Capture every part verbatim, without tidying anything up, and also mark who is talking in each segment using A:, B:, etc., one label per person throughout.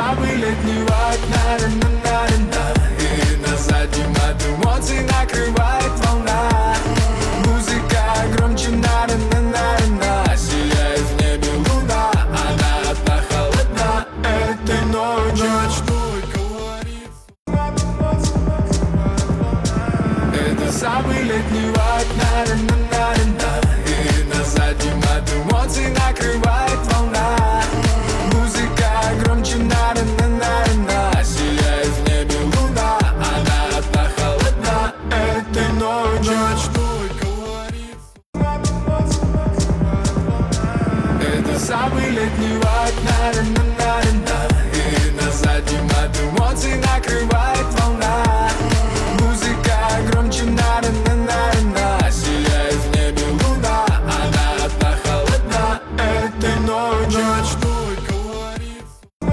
A: самый летний вайб, на-на-на-на-на. И на заднем от эмоций накрывает волна. Музыка громче, на-на-на-на-на. Сияет в небе луна, она одна холодна. Этой ночью ночной колорит. Это самый летний вайб, на-на-на-на-на. И на заднем от эмоций накрывает волна. Музыка громче, на-на-на-на-на. Сияет в небе луна, она одна холодна. Этой ночью ночной колорит. Это самый летний вайб, на-на-на-на-на. И на заднем от эмоций накрывает волна. Музыка громче, на-на-на-на-на. Сияет в небе луна, она одна холодна. Этой ночью ночной колорит.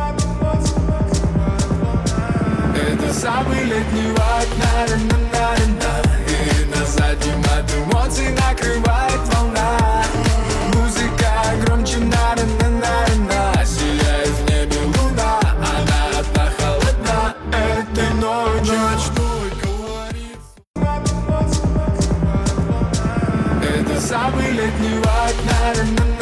A: Это самый летний вайб, на-на-на-на-на. И на заднем от эмоций накрывает волна. Музыка громче, на-на-на-на-на. Сияет в небе луна, она одна холодна. Этой ночью ночной колорит. Это самый летний вайб, на-на-на-на.